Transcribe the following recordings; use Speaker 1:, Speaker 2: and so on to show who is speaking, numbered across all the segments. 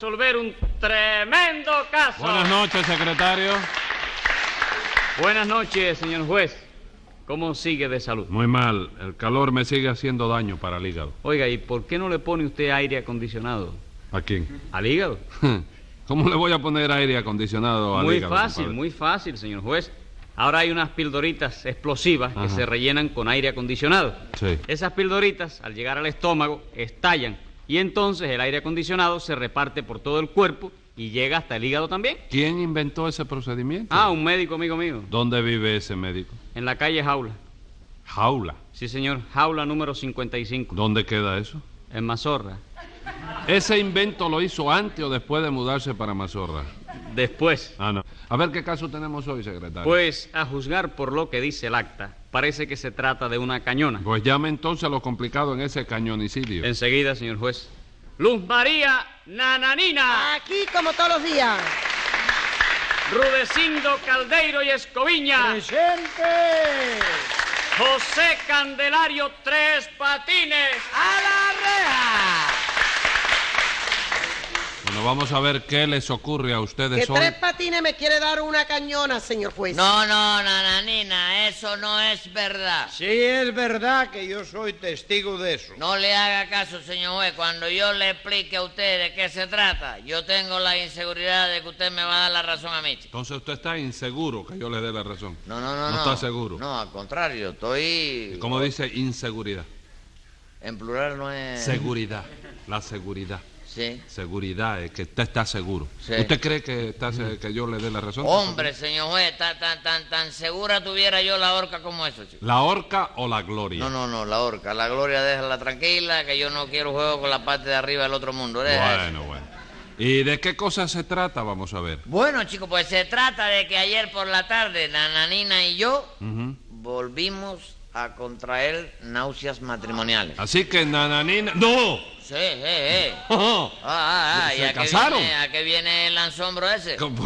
Speaker 1: Resolver un tremendo caso.
Speaker 2: Buenas noches, secretario.
Speaker 1: Buenas noches, señor juez. ¿Cómo sigue de salud?
Speaker 2: Muy mal. El calor me sigue haciendo daño para el hígado.
Speaker 1: Oiga, ¿y por qué no le pone usted aire acondicionado?
Speaker 2: ¿A quién?
Speaker 1: ¿Al hígado?
Speaker 2: ¿Cómo le voy a poner aire acondicionado al hígado?
Speaker 1: Muy fácil, señor juez. Ahora hay unas pildoritas explosivas que se rellenan con aire acondicionado.
Speaker 2: Sí.
Speaker 1: Esas pildoritas, al llegar al estómago, estallan. Y entonces el aire acondicionado se reparte por todo el cuerpo y llega hasta el hígado también.
Speaker 2: ¿Quién inventó ese procedimiento?
Speaker 1: Un médico amigo mío.
Speaker 2: ¿Dónde vive ese médico?
Speaker 1: En la calle Jaula.
Speaker 2: ¿Jaula?
Speaker 1: Sí, señor. Jaula número 55.
Speaker 2: ¿Dónde queda eso?
Speaker 1: En Mazorra.
Speaker 2: ¿Ese invento lo hizo antes o después de mudarse para Mazorra?
Speaker 1: Después.
Speaker 2: No. A ver, ¿qué caso tenemos hoy, secretario?
Speaker 1: Pues, a juzgar por lo que dice el acta, parece que se trata de una cañona.
Speaker 2: Pues llame entonces lo complicado en ese cañonicidio.
Speaker 1: Enseguida, señor juez. Luz María Nananina.
Speaker 3: Aquí como todos los días.
Speaker 1: Rudecindo Caldeiro y Escoviña.
Speaker 3: ¡Presente!
Speaker 1: José Candelario Tres Patines.
Speaker 3: ¡A la reja!
Speaker 2: Bueno, vamos a ver qué les ocurre a ustedes
Speaker 3: Que
Speaker 2: hoy.
Speaker 3: Tres Patines me quiere dar una cañona, señor juez.
Speaker 4: No, Nananina, eso no es verdad.
Speaker 5: Sí, es verdad que yo soy testigo de eso.
Speaker 4: No le haga caso, señor juez. Cuando yo le explique a usted de qué se trata, yo tengo la inseguridad de que usted me va a dar la razón a mí.
Speaker 2: Entonces usted está inseguro que yo le dé la razón.
Speaker 4: No.
Speaker 2: ¿No está seguro?
Speaker 4: No, al contrario, estoy...
Speaker 2: ¿Cómo dice inseguridad?
Speaker 4: En plural no es...
Speaker 2: Seguridad, la seguridad.
Speaker 4: Sí.
Speaker 2: Seguridad, es que usted está seguro.
Speaker 4: Sí.
Speaker 2: ¿Usted cree que que yo le dé la razón?
Speaker 4: Hombre, señor juez, tan segura tuviera yo la horca como eso, chico.
Speaker 2: ¿La horca o la gloria?
Speaker 4: No, la horca. La gloria déjala tranquila, que yo no quiero juego con la parte de arriba del otro mundo. Deja eso.
Speaker 2: Bueno. ¿Y de qué cosa se trata? Vamos a ver.
Speaker 4: Bueno, chicos, pues se trata de que ayer por la tarde Nananina y yo
Speaker 2: Ujú.
Speaker 4: volvimos a contraer náuseas matrimoniales.
Speaker 2: Así que Nananina... ¡No!
Speaker 4: Sí.
Speaker 2: ¿Se
Speaker 4: ¿Y
Speaker 2: casaron?
Speaker 4: a qué viene el lanzombro ese?
Speaker 2: ¿Cómo?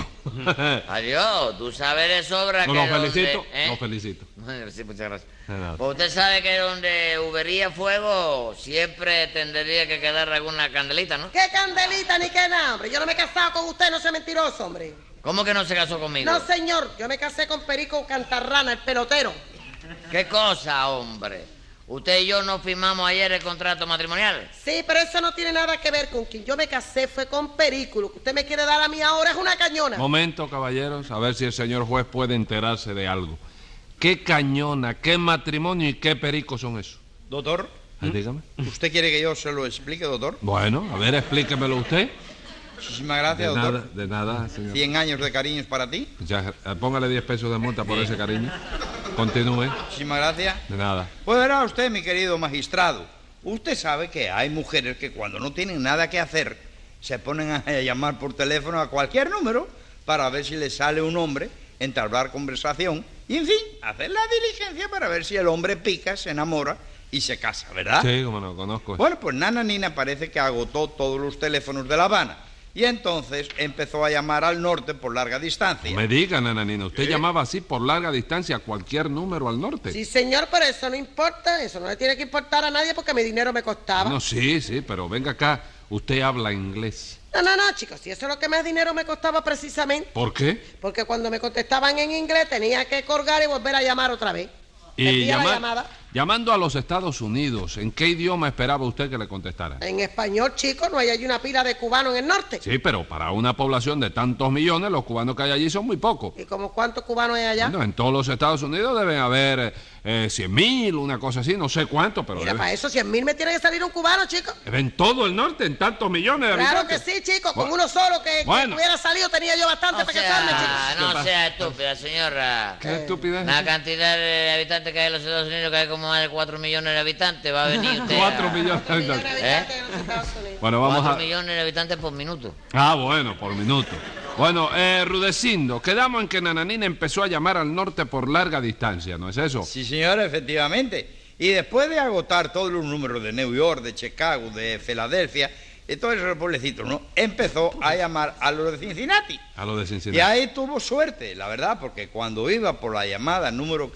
Speaker 4: Adiós, tú sabes de sobra
Speaker 2: No,
Speaker 4: que...
Speaker 2: lo felicito,
Speaker 4: donde,
Speaker 2: lo felicito.
Speaker 4: Sí, muchas gracias.
Speaker 2: De nada.
Speaker 4: Pues usted sabe que donde hubiera fuego siempre tendría que quedar alguna candelita, ¿no?
Speaker 3: ¿Qué candelita ni qué nada, hombre? Yo no me he casado con usted, no sea mentiroso, hombre.
Speaker 4: ¿Cómo que no se casó conmigo?
Speaker 3: No, señor, yo me casé con Perico Cantarrana, el pelotero.
Speaker 4: ¿Qué cosa, hombre? Usted y yo no firmamos ayer el contrato matrimonial.
Speaker 3: Sí, pero eso no tiene nada que ver con quien yo me casé, fue con Perico. Lo que usted me quiere dar a mí ahora es una cañona.
Speaker 2: Momento, caballeros, a ver si el señor juez puede enterarse de algo. ¿Qué cañona, qué matrimonio y qué perico son esos?
Speaker 5: Doctor,
Speaker 2: Dígame.
Speaker 5: ¿usted quiere que yo se lo explique, doctor?
Speaker 2: Bueno, a ver, explíquemelo usted.
Speaker 5: Muchísimas gracias, doctor.
Speaker 2: De nada, señor.
Speaker 5: 100 años de cariños para ti.
Speaker 2: Ya, póngale 10 pesos de multa por ese cariño. Continúe.
Speaker 5: Muchísimas gracias.
Speaker 2: De nada.
Speaker 5: Pues verá usted, mi querido magistrado, usted sabe que hay mujeres que cuando no tienen nada que hacer se ponen a llamar por teléfono a cualquier número para ver si les sale un hombre, entablar conversación y, en fin, hacer la diligencia para ver si el hombre pica, se enamora y se casa, ¿verdad?
Speaker 2: Sí, como no, conozco.
Speaker 5: Bueno, pues Nananina parece que agotó todos los teléfonos de La Habana y entonces empezó a llamar al norte por larga distancia.
Speaker 2: No me diga, Nananina, usted
Speaker 5: ¿Sí?
Speaker 2: llamaba así por larga distancia a cualquier número al norte.
Speaker 3: Sí, señor, pero eso no importa, eso no le tiene que importar a nadie porque mi dinero me costaba.
Speaker 2: No, sí, pero venga acá, usted habla inglés.
Speaker 3: No, chicos, si eso es lo que más dinero me costaba precisamente.
Speaker 2: ¿Por qué?
Speaker 3: Porque cuando me contestaban en inglés tenía que colgar y volver a llamar otra vez. Perdía la llamada.
Speaker 2: Llamando a los Estados Unidos, ¿en qué idioma esperaba usted que le contestara?
Speaker 3: En español, chicos, no hay allí una pila de cubanos en el norte.
Speaker 2: Sí, pero para una población de tantos millones, los cubanos que hay allí son muy pocos.
Speaker 3: ¿Y como cuántos cubanos hay allá?
Speaker 2: Bueno, en todos los Estados Unidos deben haber 100.000, una cosa así, no sé cuánto, pero
Speaker 3: Mira,
Speaker 2: debe-
Speaker 3: para eso 100.000 me tiene que salir un cubano, chicos.
Speaker 2: en todo el norte, en tantos millones de
Speaker 3: Claro que
Speaker 2: habitantes.
Speaker 3: sí, chicos, con
Speaker 2: Bueno.
Speaker 3: uno solo que
Speaker 2: Bueno.
Speaker 3: hubiera salido tenía yo bastante
Speaker 4: No
Speaker 3: para casarme, chicos.
Speaker 4: sea, no sea estúpida, señora.
Speaker 2: ¿Qué estupidez?
Speaker 4: La cantidad de habitantes que hay en los Estados Unidos, que hay como más de 4 millones de habitantes, va a venir usted
Speaker 2: 4
Speaker 4: a...
Speaker 2: millones de
Speaker 3: Millones de
Speaker 2: habitantes.
Speaker 3: habitantes en los Estados Unidos.
Speaker 2: Bueno, vamos
Speaker 4: 4
Speaker 2: a...
Speaker 4: millones de habitantes por minuto.
Speaker 2: Ah, bueno, por minuto. Bueno, Rudecindo, quedamos en que Nananina empezó a llamar al norte por larga distancia, ¿no es eso?
Speaker 5: Sí, señor, efectivamente. Y después de agotar todos los números de New York, de Chicago, de Filadelfia, de todos esos pueblecitos, ¿no? Empezó a llamar a los de Cincinnati.
Speaker 2: A lo de Cincinnati.
Speaker 5: Y ahí tuvo suerte, la verdad, porque cuando iba por la llamada número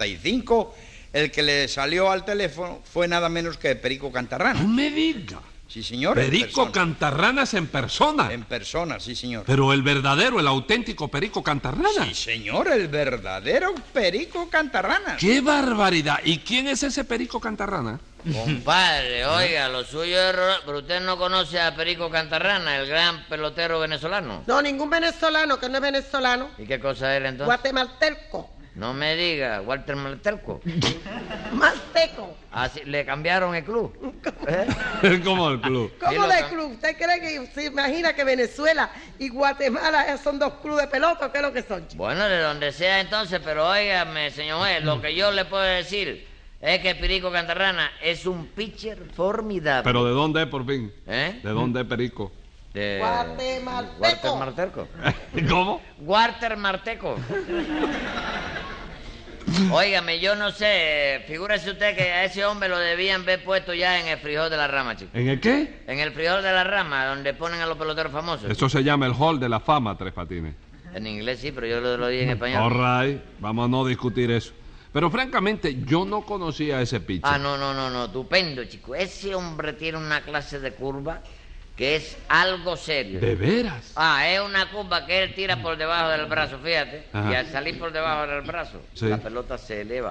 Speaker 5: 14.585, el que le salió al teléfono fue nada menos que Perico Cantarrana.
Speaker 2: No me diga.
Speaker 5: Sí, señor. en
Speaker 2: Perico
Speaker 5: persona.
Speaker 2: Cantarranas en persona.
Speaker 5: En persona, sí, señor.
Speaker 2: Pero el verdadero, el auténtico Perico Cantarranas.
Speaker 5: Sí, señor, el verdadero Perico Cantarranas.
Speaker 2: ¡Qué barbaridad! ¿Y quién es ese Perico Cantarrana?
Speaker 4: Compadre, oiga, lo suyo es... Pero usted no conoce a Perico Cantarrana, el gran pelotero venezolano.
Speaker 3: No, ningún venezolano que no es venezolano.
Speaker 4: ¿Y qué cosa es él entonces?
Speaker 3: Guatemalteco.
Speaker 4: No me diga, Walter Malterco.
Speaker 3: Malteco.
Speaker 4: Así, le cambiaron el club. ¿Eh?
Speaker 2: ¿Cómo el club?
Speaker 4: Sí,
Speaker 3: ¿Cómo
Speaker 4: lo
Speaker 3: de
Speaker 4: cam-
Speaker 3: club? ¿Usted cree que se imagina que Venezuela y Guatemala son dos clubes de pelota o qué es lo que son, chico?
Speaker 4: Bueno, de donde sea entonces, pero óigame, señor juez, lo que yo le puedo decir es que Perico Cantarrana es un pitcher formidable.
Speaker 2: ¿Pero de dónde es, por fin?
Speaker 4: ¿Eh?
Speaker 2: ¿De dónde es Perico?
Speaker 4: De...
Speaker 3: Guatemalteco.
Speaker 4: Walter Marteco.
Speaker 2: ¿Cómo?
Speaker 4: Walter Marteco. Óigame, yo no sé, figúrese usted que a ese hombre lo debían ver puesto ya en el frijol de la rama, chico.
Speaker 2: ¿En el qué?
Speaker 4: En el frijol de la rama, donde ponen a los peloteros famosos.
Speaker 2: Eso se llama el Hall de la Fama, Tres Patines.
Speaker 4: En inglés sí, pero yo lo dije en español.
Speaker 2: All right, vamos a no discutir eso. Pero francamente, yo no conocía a ese pitcher.
Speaker 4: Ah, no, estupendo, chico. Ese hombre tiene una clase de curva que es algo serio.
Speaker 2: ¿De veras?
Speaker 4: Ah, es una curva que él tira por debajo del brazo, fíjate.
Speaker 2: Ajá.
Speaker 4: Y al salir por debajo del brazo,
Speaker 2: Sí.
Speaker 4: la pelota se eleva.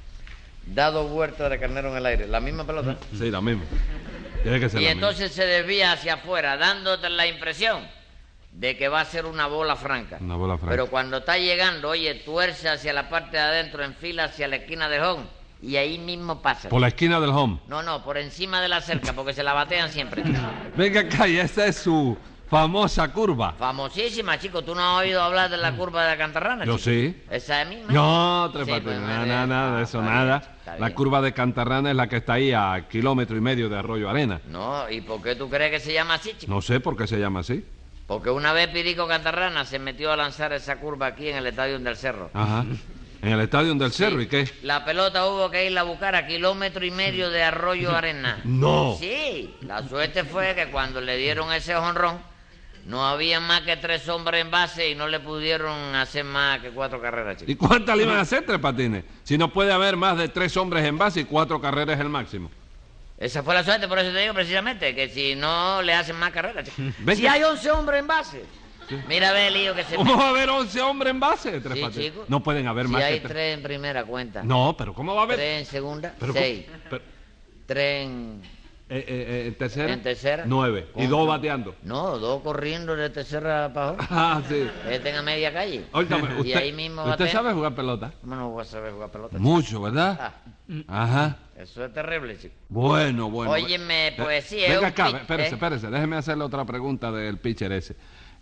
Speaker 4: Da 2 vueltas de carnero en el aire. La misma pelota.
Speaker 2: Sí, la misma. Tiene que ser
Speaker 4: Y
Speaker 2: la
Speaker 4: entonces se desvía hacia afuera, dándote la impresión de que va a ser una bola franca.
Speaker 2: Una bola franca.
Speaker 4: Pero cuando está llegando, oye, tuerce hacia la parte de adentro, en fila hacia la esquina del home, y ahí mismo pasa.
Speaker 2: misma. Por la esquina del home.
Speaker 4: No, por encima de la cerca, porque se la batean siempre.
Speaker 2: Venga acá, y esa es su famosa curva.
Speaker 4: Famosísima, chico. ¿Tú no has oído hablar de la curva de la Cantarrana,
Speaker 2: Yo
Speaker 4: chico?
Speaker 2: sí.
Speaker 4: ¿Esa es misma?
Speaker 2: No, Tres
Speaker 4: Sí,
Speaker 2: Patines,
Speaker 4: pues,
Speaker 2: nada de eso,
Speaker 4: está
Speaker 2: nada.
Speaker 4: bien, está
Speaker 2: La
Speaker 4: bien.
Speaker 2: curva de Cantarrana es la que está ahí a 1,5 kilómetros de Arroyo Arena.
Speaker 4: No, ¿y por qué tú crees que se llama así, chico?
Speaker 2: No sé por qué se llama así.
Speaker 4: Porque una vez Perico Cantarrana se metió a lanzar esa curva aquí en el Estadio del Cerro.
Speaker 2: Ajá. En el estadio del Cerro, ¿y qué?
Speaker 4: La pelota hubo que irla a buscar a 1,5 kilómetros de Arroyo Arena.
Speaker 2: No.
Speaker 4: Sí, la suerte fue que cuando le dieron ese jonrón, no había más que 3 hombres en base y no le pudieron hacer más que 4 carreras,
Speaker 2: ¿Y
Speaker 4: chicos.
Speaker 2: cuántas le iban a hacer, Tres Patines? Si no puede haber más de 3 hombres en base y 4 carreras es el máximo.
Speaker 4: Esa fue la suerte, por eso te digo precisamente, que si no le hacen más carreras, chicos.
Speaker 2: Ven
Speaker 4: Si
Speaker 2: que-
Speaker 4: hay 11 hombres en base. Mira, ve el lío que se
Speaker 2: ¿Cómo va a haber 11 hombres en base, Tres
Speaker 4: Sí,
Speaker 2: Patines?
Speaker 4: chico.
Speaker 2: No pueden haber
Speaker 4: Si
Speaker 2: más
Speaker 4: hay
Speaker 2: que
Speaker 4: 3 en primera cuenta.
Speaker 2: No, pero ¿cómo va a haber?
Speaker 4: 3 en segunda,
Speaker 2: Pero
Speaker 4: 6.
Speaker 2: pero-
Speaker 4: 3 en...
Speaker 2: ¿En tercera?
Speaker 4: En tercera.
Speaker 2: 9. Y
Speaker 4: ¿Cómo?
Speaker 2: 2 bateando.
Speaker 4: No, 2 corriendo de tercera para abajo.
Speaker 2: Ah, sí.
Speaker 4: Estén a media calle.
Speaker 2: Óigame,
Speaker 4: Y ahí mismo
Speaker 2: ¿usted
Speaker 4: batea.
Speaker 2: sabe jugar pelota?
Speaker 4: ¿Cómo no voy a saber jugar pelota?
Speaker 2: Mucho, ¿verdad?
Speaker 4: Ah,
Speaker 2: Ajá.
Speaker 4: eso es terrible, chico.
Speaker 2: Bueno.
Speaker 4: Óyeme, pues sí, es
Speaker 2: Venga
Speaker 4: un
Speaker 2: acá,
Speaker 4: pitch,
Speaker 2: espérese. Déjeme hacerle otra pregunta del pitcher ese.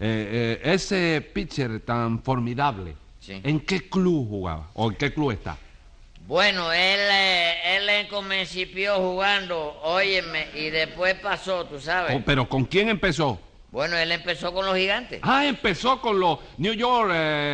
Speaker 2: Ese pitcher tan formidable,
Speaker 4: Sí.
Speaker 2: ¿en qué club jugaba? ¿O en qué club está?
Speaker 4: Bueno, él comencipió jugando, óyeme, y después pasó, tú sabes.
Speaker 2: ¿Pero con quién empezó?
Speaker 4: Bueno, él empezó con los gigantes.
Speaker 2: Ah, empezó con los New York.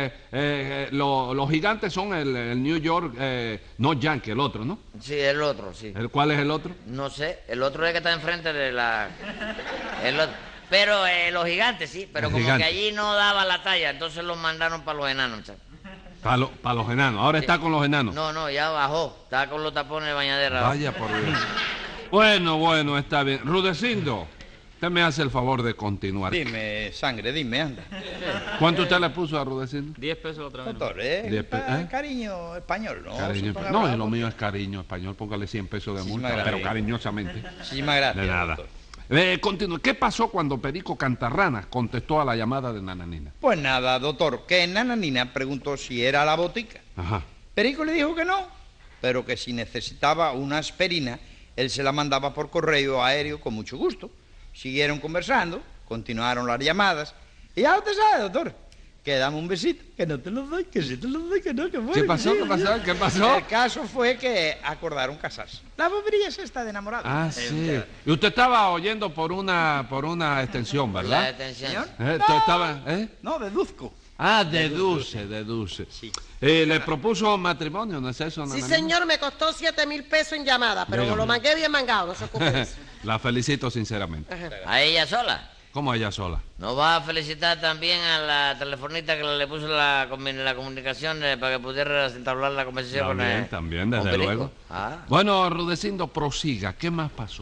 Speaker 2: Los gigantes son el New York, no Yankee, el otro, ¿no?
Speaker 4: Sí, el otro, sí.
Speaker 2: ¿Cuál es el otro?
Speaker 4: No sé, el otro es que está enfrente de la... el otro. Pero los gigantes, sí, pero
Speaker 2: El
Speaker 4: como
Speaker 2: gigante.
Speaker 4: que allí no daba la talla, entonces los mandaron para los enanos, muchachos.
Speaker 2: Para los enanos. Ahora está con los enanos.
Speaker 4: No, ya bajó, está con los tapones de bañadera.
Speaker 2: Vaya por Dios. Bueno, está bien. Rudecindo, usted me hace el favor de continuar.
Speaker 5: Dime, sangre, dime, anda.
Speaker 2: ¿Cuánto usted le puso a Rudecindo?
Speaker 1: 10 pesos la otra vez. ¿no?
Speaker 5: Doctor,
Speaker 2: ¿Eh?
Speaker 5: cariño español, ¿no?
Speaker 2: Cariño,
Speaker 5: Eso paga
Speaker 2: no,
Speaker 5: bravo.
Speaker 2: lo mío es cariño español, póngale 100 pesos de multa,
Speaker 5: Muchísimas
Speaker 2: pero
Speaker 5: gracias.
Speaker 2: cariñosamente.
Speaker 5: Muchísimas gracias,
Speaker 2: De nada.
Speaker 5: doctor.
Speaker 2: Continúe. ¿Qué pasó cuando Perico Cantarrana contestó a la llamada de Nananina?
Speaker 5: Pues nada, doctor, que Nananina preguntó si era la botica.
Speaker 2: Ajá.
Speaker 5: Perico le dijo que no, pero que si necesitaba una aspirina, él se la mandaba por correo aéreo con mucho gusto. Siguieron conversando, continuaron las llamadas, y ya usted sabe, doctor, que dame un besito, que no te lo doy, que sí te lo doy, que no, que bueno.
Speaker 2: ¿Qué
Speaker 5: que
Speaker 2: pasó?
Speaker 5: sí,
Speaker 2: ¿Qué
Speaker 5: que
Speaker 2: pasó?
Speaker 5: sí.
Speaker 2: ¿Qué pasó?
Speaker 5: El caso fue que acordaron casarse. La bobería es esta de enamorado.
Speaker 2: Ah, sí. Y usted estaba oyendo por una extensión,
Speaker 4: La
Speaker 2: ¿verdad?
Speaker 4: detención.
Speaker 5: Señor.
Speaker 2: Usted estaba, ¿eh?
Speaker 5: No, deduzco.
Speaker 2: Ah, deduce.
Speaker 5: Sí.
Speaker 2: ¿Le propuso matrimonio, no es eso,
Speaker 3: Sí,
Speaker 2: Nananina?
Speaker 3: señor, me costó 7,000 pesos en llamada, pero
Speaker 2: Dígame.
Speaker 3: lo mangué bien mangado, no se ocupe de eso.
Speaker 2: La felicito sinceramente.
Speaker 4: A ella sola.
Speaker 2: ¿Cómo ella sola?
Speaker 4: ¿No va a felicitar también a la telefonista que le puso la comunicación para que pudiera entablar la conversación
Speaker 2: También,
Speaker 4: con
Speaker 2: también,
Speaker 4: con
Speaker 2: desde
Speaker 4: Perico?
Speaker 2: luego.
Speaker 4: Ah.
Speaker 2: Bueno, Rudecindo, prosiga. ¿Qué más pasó?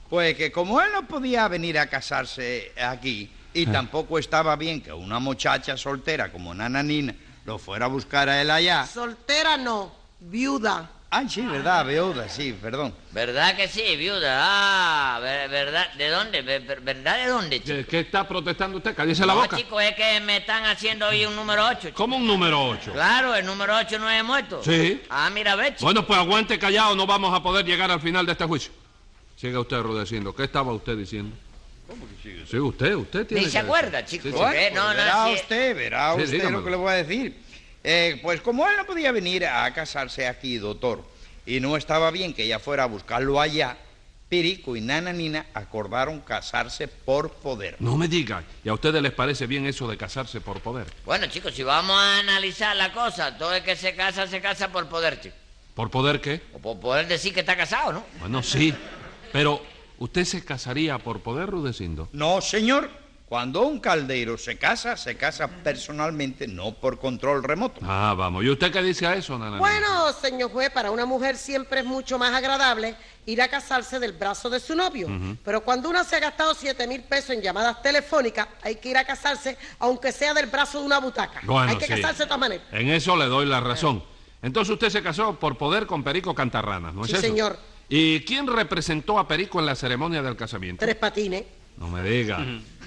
Speaker 5: Pues que como él no podía venir a casarse aquí y tampoco estaba bien que una muchacha soltera como Nananina lo fuera a buscar a él allá.
Speaker 3: Soltera no, viuda.
Speaker 5: Ay, sí, verdad, viuda, sí, perdón.
Speaker 4: ¿Verdad que sí, viuda? Ah, ¿verdad? ¿De dónde? ¿Verdad de dónde, chico?
Speaker 2: ¿Qué está protestando usted? Cállese la
Speaker 4: No,
Speaker 2: boca.
Speaker 4: chico, es que me están haciendo hoy un número 8.
Speaker 2: ¿Cómo un número 8?
Speaker 4: Claro, el número 8 no es muerto.
Speaker 2: Sí.
Speaker 4: Ah, mira, ve, chico.
Speaker 2: Bueno, pues aguante callado, no vamos a poder llegar al final de este juicio. Siga usted, Rudecindo. ¿Qué estaba usted diciendo? ¿Cómo que sigue? Sí, usted tiene
Speaker 4: Ni se
Speaker 2: que
Speaker 4: acuerda,
Speaker 2: decir.
Speaker 4: chico.
Speaker 2: Sí,
Speaker 5: Bueno,
Speaker 2: sí.
Speaker 4: ¿Qué? No,
Speaker 5: pues
Speaker 4: no,
Speaker 5: verá
Speaker 4: sí.
Speaker 5: usted
Speaker 2: dígamelo.
Speaker 5: lo que le voy a decir. Pues como él no podía venir a casarse aquí, doctor, y no estaba bien que ella fuera a buscarlo allá, Perico y Nananina acordaron casarse por poder.
Speaker 2: No me diga. ¿Y a ustedes les parece bien eso de casarse por poder?
Speaker 4: Bueno, chicos, si vamos a analizar la cosa, todo el que se casa por poder, chico.
Speaker 2: ¿Por poder qué?
Speaker 4: O por poder decir que está casado, ¿no?
Speaker 2: Bueno, sí. Pero, ¿usted se casaría por poder, Rudecindo?
Speaker 5: No, señor. Cuando un caldeiro se casa personalmente, no por control remoto.
Speaker 2: Ah, vamos. ¿Y usted qué dice a eso, Nananina?
Speaker 3: Bueno, señor juez, para una mujer siempre es mucho más agradable ir a casarse del brazo de su novio. Pero cuando una se ha gastado 7,000 pesos en llamadas telefónicas, hay que ir a casarse, aunque sea del brazo de una butaca.
Speaker 2: Bueno,
Speaker 3: hay que
Speaker 2: sí.
Speaker 3: casarse de todas maneras.
Speaker 2: En eso le doy la razón. Entonces usted se casó por poder con Perico Cantarranas, ¿no es
Speaker 3: Sí,
Speaker 2: eso?
Speaker 3: señor.
Speaker 2: ¿Y quién representó a Perico en la ceremonia del casamiento?
Speaker 3: 3 Patines.
Speaker 2: No me diga.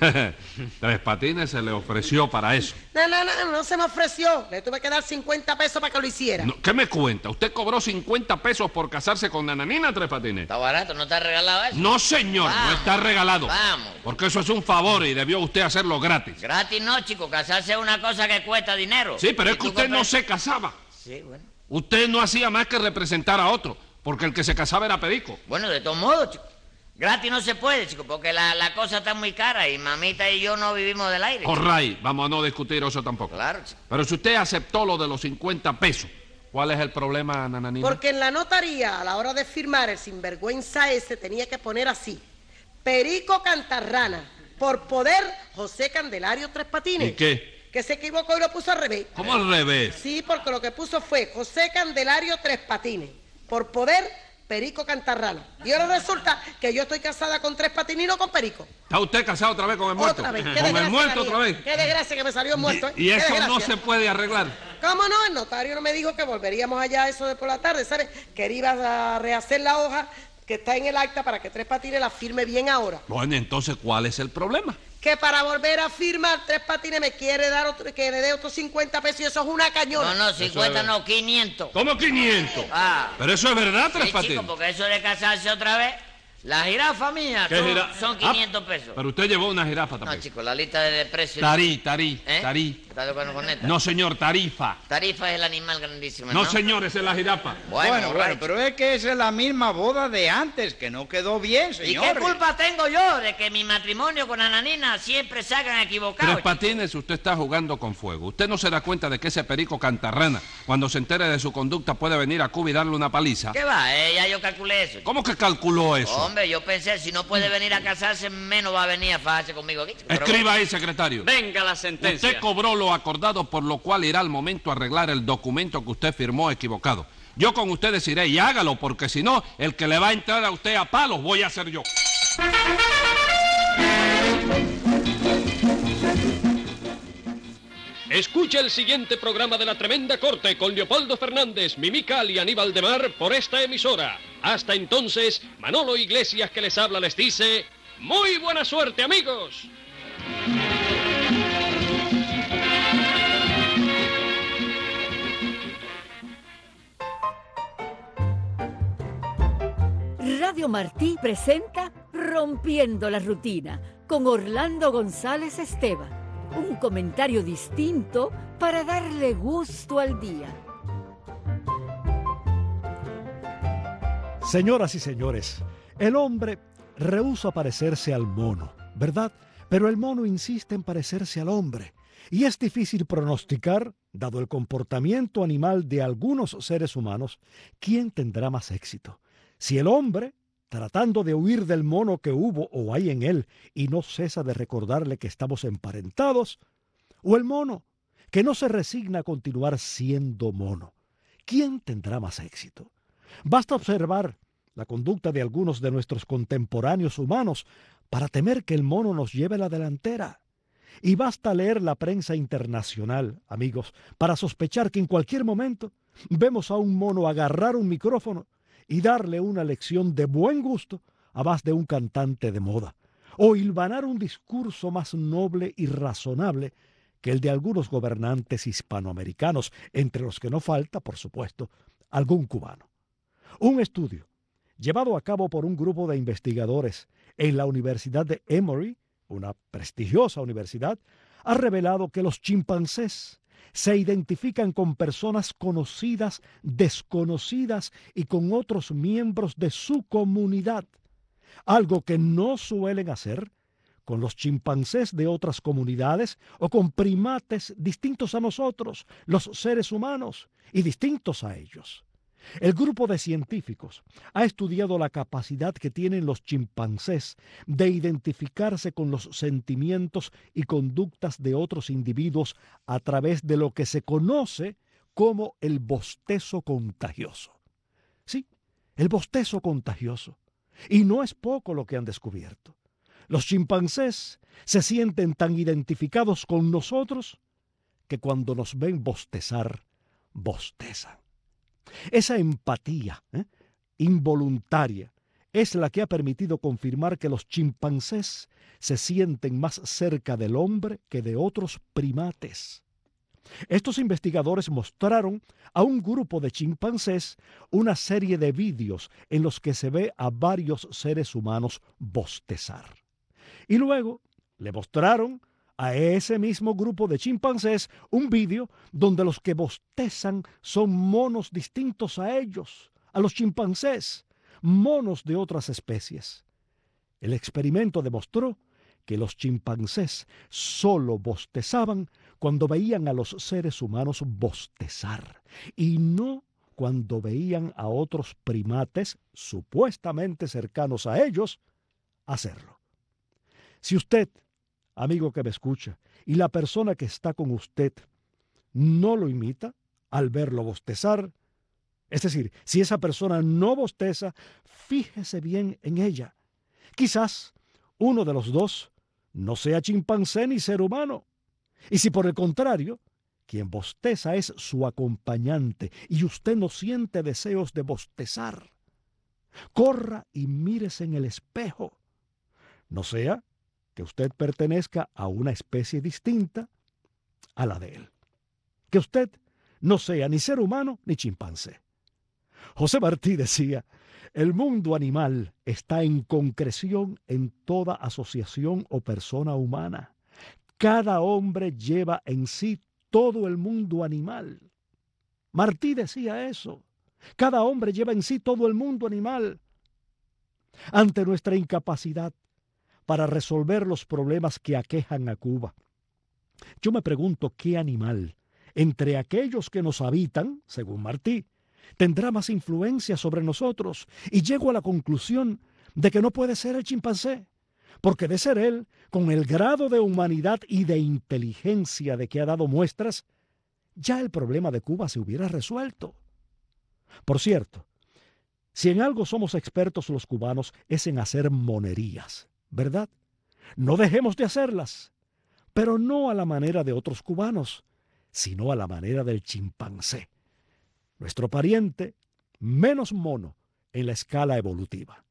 Speaker 2: Tres Patines se le ofreció para eso.
Speaker 3: No se me ofreció. Le tuve que dar 50 pesos para que lo hiciera.
Speaker 2: No, ¿qué me cuenta? ¿Usted cobró 50 pesos por casarse con Nananina, Tres Patines?
Speaker 4: Está barato, ¿no está regalado eso?
Speaker 2: No, señor, no
Speaker 4: Vamos,
Speaker 2: está regalado.
Speaker 4: vamos.
Speaker 2: Porque eso es un favor y debió usted hacerlo gratis.
Speaker 4: Gratis no, chico, casarse es una cosa que cuesta dinero.
Speaker 2: Sí, pero
Speaker 4: ¿Y
Speaker 2: es que
Speaker 4: tú
Speaker 2: usted no
Speaker 4: compras-
Speaker 2: se casaba.
Speaker 4: Sí, bueno.
Speaker 2: Usted no hacía más que representar a otro, porque el que se casaba era Perico.
Speaker 4: Bueno, de todos modos, chico. Gratis no se puede, chico, porque la cosa está muy cara y mamita y yo no vivimos del aire. chico.
Speaker 2: Corray, vamos a no discutir eso tampoco.
Speaker 4: Claro, chico.
Speaker 2: Pero si usted aceptó lo de los 50 pesos, ¿cuál es el problema, Nananina?
Speaker 3: Porque en la notaría, a la hora de firmar, el sinvergüenza ese tenía que poner así: Perico Cantarrana, por poder José Candelario Tres Patines.
Speaker 2: ¿Y qué?
Speaker 3: Que se equivocó y lo puso al revés.
Speaker 2: ¿Cómo al revés?
Speaker 3: Sí, porque lo que puso fue José Candelario Tres Patines, por poder Perico Cantarrana. Y ahora resulta que yo estoy casada con Tres Patines y no con Perico.
Speaker 2: ¿Está usted casado otra vez con el muerto?
Speaker 3: Otra vez. Qué
Speaker 2: ¿Con el
Speaker 3: desgracia
Speaker 2: muerto
Speaker 3: la
Speaker 2: otra
Speaker 3: mía.
Speaker 2: vez?
Speaker 3: Qué desgracia que me salió muerto, ¿eh?
Speaker 2: Y
Speaker 3: Qué
Speaker 2: eso no
Speaker 3: desgracia.
Speaker 2: se puede arreglar.
Speaker 3: ¿Cómo no? El notario no me dijo que volveríamos allá eso de por la tarde, ¿sabes? Que él iba a rehacer la hoja que está en el acta para que Tres Patines la firme bien ahora.
Speaker 2: Bueno, entonces, ¿cuál es el problema?
Speaker 3: Que para volver a firmar Tres Patines me quiere dar que le dé otros 50 pesos y eso es una cañona.
Speaker 4: No, 50 no, 500.
Speaker 2: ¿Cómo 500?
Speaker 4: Ah.
Speaker 2: Pero eso es verdad, Tres
Speaker 4: Sí,
Speaker 2: Patines.
Speaker 4: chico, porque eso de casarse otra vez, la jirafa mía
Speaker 2: ¿Qué
Speaker 4: son,
Speaker 2: jira-
Speaker 4: son 500 pesos.
Speaker 2: Pero usted llevó una jirafa
Speaker 4: No,
Speaker 2: también.
Speaker 4: chico, la lista de precios.
Speaker 2: Tarí.
Speaker 4: ¿Estás de acuerdo con esta?
Speaker 2: No, señor, tarifa.
Speaker 4: Tarifa es el animal grandísimo,
Speaker 2: No,
Speaker 4: ¿no?
Speaker 2: señor, esa es la jirafa.
Speaker 5: Bueno,
Speaker 4: right.
Speaker 5: pero es que esa es la misma boda de antes, que no quedó bien,
Speaker 4: ¿Y
Speaker 5: señores.
Speaker 4: qué culpa tengo yo de que mi matrimonio con Ananina siempre salgan equivocados?
Speaker 2: Tres Patines, usted está jugando con fuego. Usted no se da cuenta de que ese Perico Cantarrana, cuando se entere de su conducta, puede venir a Cuba y darle una paliza.
Speaker 4: ¿Qué va? Ya yo calculé eso.
Speaker 2: ¿Cómo que calculó eso?
Speaker 4: Hombre, yo pensé, si no puede venir a casarse, menos va a venir a fajarse conmigo aquí, chico. Pero
Speaker 2: Escriba ahí, secretario.
Speaker 1: Venga la sentencia.
Speaker 2: Usted cobró lo acordado, por lo cual irá al momento a arreglar el documento que usted firmó equivocado. Yo con ustedes iré y hágalo, porque si no, el que le va a entrar a usted a palos voy a ser yo.
Speaker 6: Escucha el siguiente programa de La Tremenda Corte con Leopoldo Fernández, Mimical y Aníbal de Mar por esta emisora. Hasta entonces, Manolo Iglesias que les habla les dice: ¡muy buena suerte, amigos!
Speaker 7: Radio Martí presenta Rompiendo la Rutina con Orlando González Esteban. Un comentario distinto para darle gusto al día.
Speaker 8: Señoras y señores, el hombre rehúsa parecerse al mono, ¿verdad? Pero el mono insiste en parecerse al hombre. Y es difícil pronosticar, dado el comportamiento animal de algunos seres humanos, quién tendrá más éxito. Si el hombre, tratando de huir del mono que hubo o hay en él y no cesa de recordarle que estamos emparentados, o el mono, que no se resigna a continuar siendo mono. ¿Quién tendrá más éxito? Basta observar la conducta de algunos de nuestros contemporáneos humanos para temer que el mono nos lleve la delantera. Y basta leer la prensa internacional, amigos, para sospechar que en cualquier momento vemos a un mono agarrar un micrófono y darle una lección de buen gusto a más de un cantante de moda, o hilvanar un discurso más noble y razonable que el de algunos gobernantes hispanoamericanos, entre los que no falta, por supuesto, algún cubano. Un estudio llevado a cabo por un grupo de investigadores en la Universidad de Emory, una prestigiosa universidad, ha revelado que los chimpancés se identifican con personas conocidas, desconocidas y con otros miembros de su comunidad, algo que no suelen hacer con los chimpancés de otras comunidades o con primates distintos a nosotros, los seres humanos, y distintos a ellos. El grupo de científicos ha estudiado la capacidad que tienen los chimpancés de identificarse con los sentimientos y conductas de otros individuos a través de lo que se conoce como el bostezo contagioso. Sí, el bostezo contagioso. Y no es poco lo que han descubierto. Los chimpancés se sienten tan identificados con nosotros que cuando nos ven bostezar, bostezan. Esa empatía involuntaria es la que ha permitido confirmar que los chimpancés se sienten más cerca del hombre que de otros primates. Estos investigadores mostraron a un grupo de chimpancés una serie de vídeos en los que se ve a varios seres humanos bostezar. Y luego le mostraron a ese mismo grupo de chimpancés un vídeo donde los que bostezan son monos distintos a ellos, a los chimpancés, monos de otras especies. El experimento demostró que los chimpancés solo bostezaban cuando veían a los seres humanos bostezar y no cuando veían a otros primates supuestamente cercanos a ellos hacerlo. Si usted, amigo que me escucha, y la persona que está con usted no lo imita al verlo bostezar, es decir, si esa persona no bosteza, fíjese bien en ella. Quizás uno de los dos no sea chimpancé ni ser humano. Y si por el contrario, quien bosteza es su acompañante y usted no siente deseos de bostezar, corra y mírese en el espejo. No sea que usted pertenezca a una especie distinta a la de él. Que usted no sea ni ser humano ni chimpancé. José Martí decía: el mundo animal está en concreción en toda asociación o persona humana. Cada hombre lleva en sí todo el mundo animal. Martí decía eso. Cada hombre lleva en sí todo el mundo animal. Ante nuestra incapacidad para resolver los problemas que aquejan a Cuba, yo me pregunto qué animal, entre aquellos que nos habitan, según Martí, tendrá más influencia sobre nosotros, y llego a la conclusión de que no puede ser el chimpancé, porque de ser él, con el grado de humanidad y de inteligencia de que ha dado muestras, ya el problema de Cuba se hubiera resuelto. Por cierto, si en algo somos expertos los cubanos es en hacer monerías, ¿verdad? No dejemos de hacerlas, pero no a la manera de otros cubanos, sino a la manera del chimpancé, nuestro pariente menos mono en la escala evolutiva.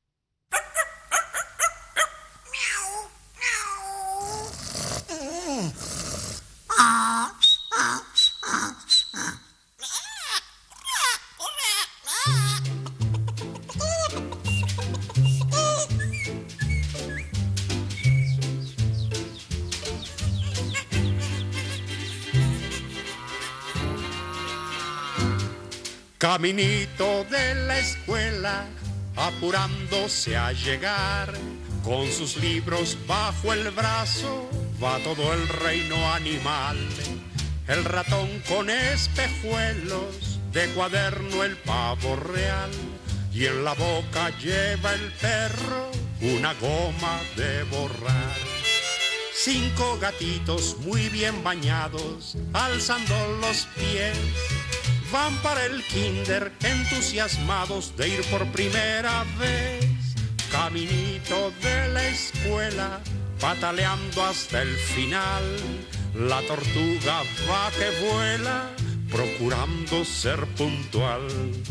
Speaker 9: Caminito de la escuela, apurándose a llegar, con sus libros bajo el brazo, va todo el reino animal. El ratón con espejuelos, de cuaderno el pavo real, y en la boca lleva el perro una goma de borrar. 5 gatitos muy bien bañados, alzando los pies, van para el kinder entusiasmados de ir por primera vez. Caminito de la escuela, pataleando hasta el final. La tortuga va que vuela, procurando ser puntual.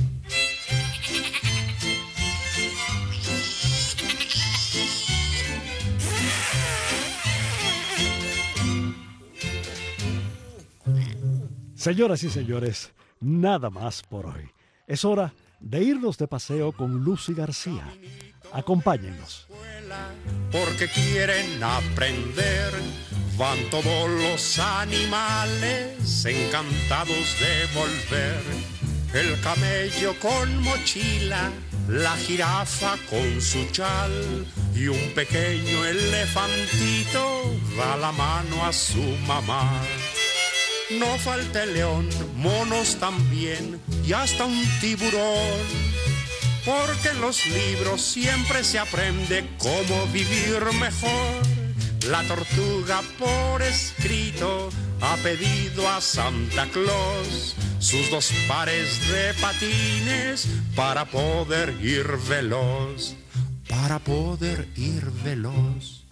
Speaker 8: Señoras y señores, nada más por hoy. Es hora de irnos de paseo con Lucy García. Acompáñennos.
Speaker 9: Porque quieren aprender, van todos los animales encantados de volver. El camello con mochila, la jirafa con su chal y un pequeño elefantito da la mano a su mamá. No falta el león, monos también y hasta un tiburón, porque en los libros siempre se aprende cómo vivir mejor. La tortuga por escrito ha pedido a Santa Claus sus 2 pares de patines para poder ir veloz, para poder ir veloz.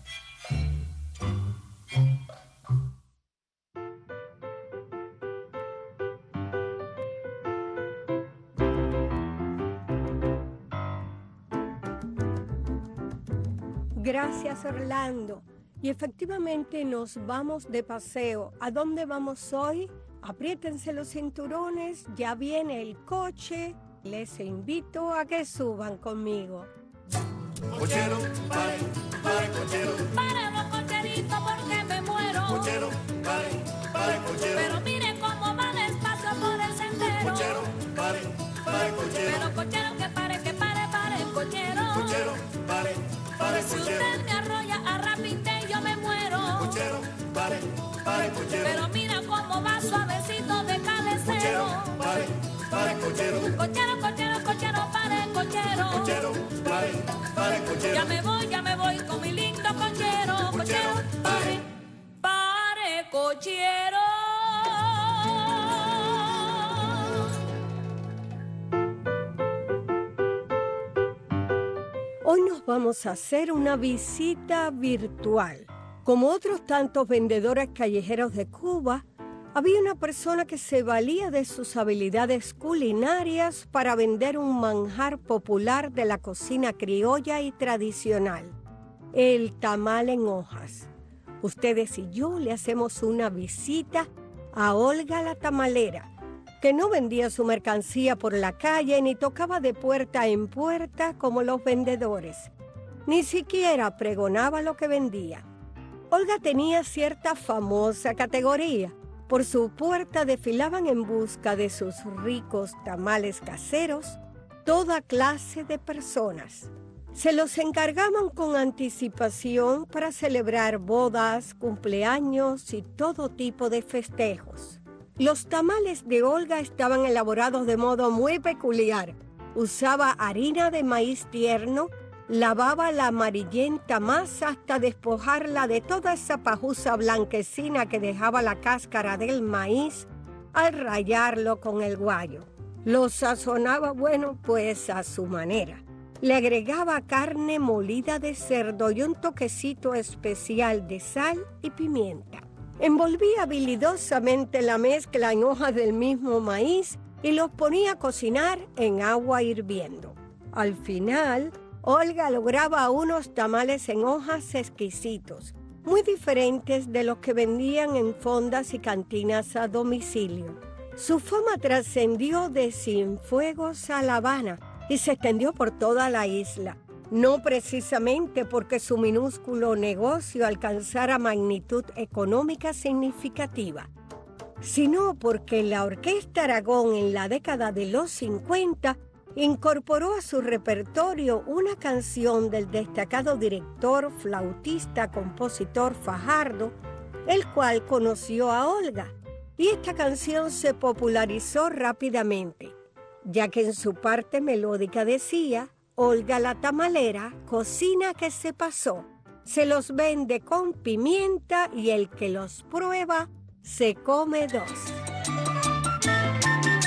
Speaker 10: Gracias, Orlando. Y efectivamente nos vamos de paseo. ¿A dónde vamos hoy? Apriétense los cinturones, ya viene el coche. Les invito a que suban conmigo.
Speaker 11: Cochero, pare, pare, cochero.
Speaker 12: Para los cocheritos porque me muero.
Speaker 11: Cochero, pare, pare, cochero.
Speaker 12: Pero mire cómo va despacio por el sendero.
Speaker 11: Cochero, pare, pare, cochero.
Speaker 12: Pero cochero que pare, pare, cochero.
Speaker 11: Cochero, pare, pare,
Speaker 12: si
Speaker 11: cochero.
Speaker 12: usted me arrolla a rapinte yo me muero.
Speaker 11: Cochero, pare, pare, cochero.
Speaker 12: Pero mira cómo va suavecito de cabecero.
Speaker 11: Cochero, pare, pare, cochero.
Speaker 12: Cochero, cochero, cochero, pare, cochero.
Speaker 11: Cochero, pare, pare, cochero.
Speaker 12: Ya me voy con mi lindo cochero. Cochero, pare, pare, cochero.
Speaker 10: Hoy nos vamos a hacer una visita virtual. Como otros tantos vendedores callejeros de Cuba, había una persona que se valía de sus habilidades culinarias para vender un manjar popular de la cocina criolla y tradicional, el tamal en hojas. Ustedes y yo le hacemos una visita a Olga la tamalera, que no vendía su mercancía por la calle ni tocaba de puerta en puerta como los vendedores. Ni siquiera pregonaba lo que vendía. Olga tenía cierta famosa categoría. Por su puerta desfilaban en busca de sus ricos tamales caseros toda clase de personas. Se los encargaban con anticipación para celebrar bodas, cumpleaños y todo tipo de festejos. Los tamales de Olga estaban elaborados de modo muy peculiar. Usaba harina de maíz tierno, lavaba la amarillenta masa hasta despojarla de toda esa pajusa blanquecina que dejaba la cáscara del maíz al rallarlo con el guayo. Lo sazonaba, pues a su manera. Le agregaba carne molida de cerdo y un toquecito especial de sal y pimienta. Envolvía habilidosamente la mezcla en hojas del mismo maíz y los ponía a cocinar en agua hirviendo. Al final, Olga lograba unos tamales en hojas exquisitos, muy diferentes de los que vendían en fondas y cantinas a domicilio. Su fama trascendió de Cienfuegos a La Habana y se extendió por toda la isla. No precisamente porque su minúsculo negocio alcanzara magnitud económica significativa, sino porque la Orquesta Aragón en la década de los 50 incorporó a su repertorio una canción del destacado director, flautista, compositor Fajardo, el cual conoció a Olga, y esta canción se popularizó rápidamente, ya que en su parte melódica decía: Olga la tamalera, cocina que se pasó, se los vende con pimienta y el que los prueba se come 2.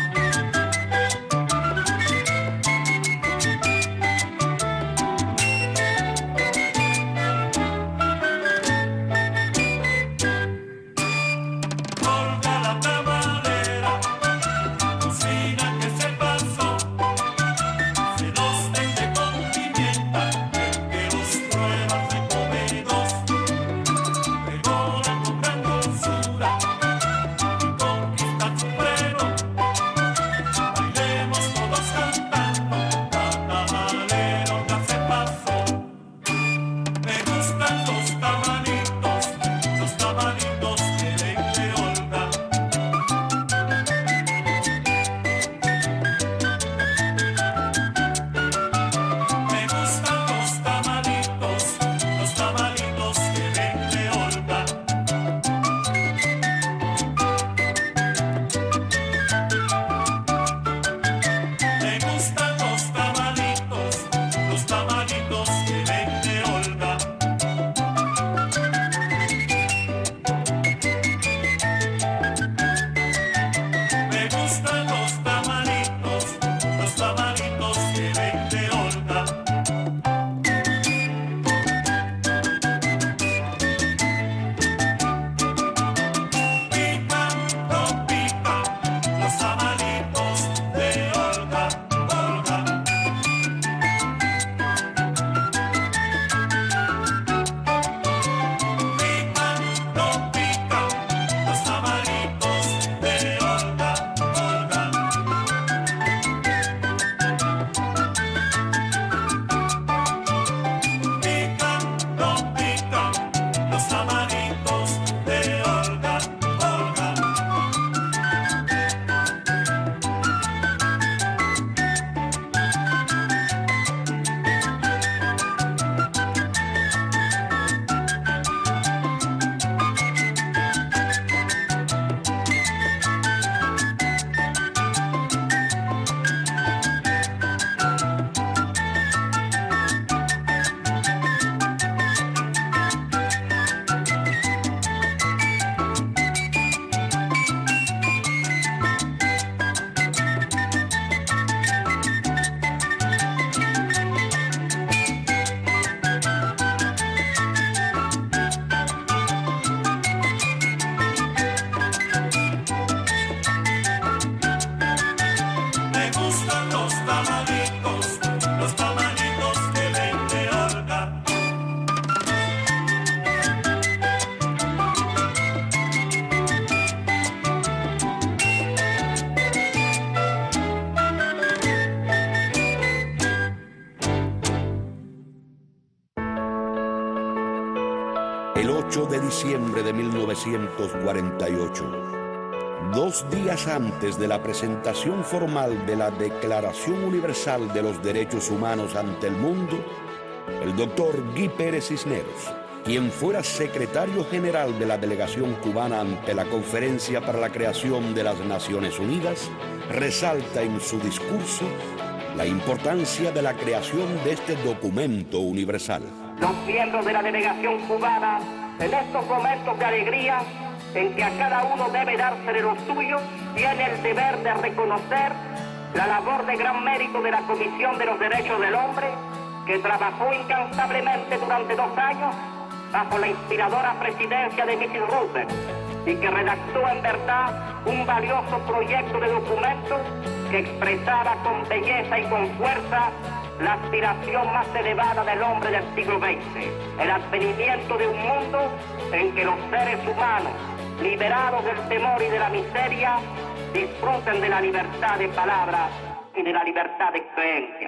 Speaker 13: 8 de diciembre de 1948. 2 días antes de la presentación formal de la Declaración Universal de los Derechos Humanos ante el mundo, el doctor Guy Pérez Cisneros, quien fuera secretario general de la delegación cubana ante la Conferencia para la Creación de las Naciones Unidas, resalta en su discurso la importancia de la creación de este documento universal.
Speaker 14: Los miembros de la delegación cubana, en estos momentos de alegría, en que a cada uno debe dársele lo suyo, tiene el deber de reconocer la labor de gran mérito de la Comisión de los Derechos del Hombre, que trabajó incansablemente durante 2 años bajo la inspiradora presidencia de Mrs. Roosevelt y que redactó en verdad un valioso proyecto de documento que expresaba con belleza y con fuerza la aspiración más elevada del hombre del siglo XX, el advenimiento de un mundo en que los seres humanos, liberados del temor y de la miseria, disfruten de la libertad de palabra y de la libertad de creencia.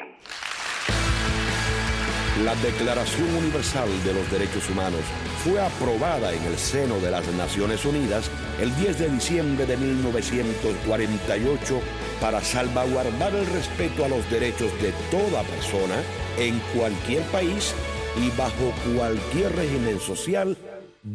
Speaker 13: La Declaración Universal de los Derechos Humanos fue aprobada en el seno de las Naciones Unidas el 10 de diciembre de 1948 para salvaguardar el respeto a los derechos de toda persona en cualquier país y bajo cualquier régimen social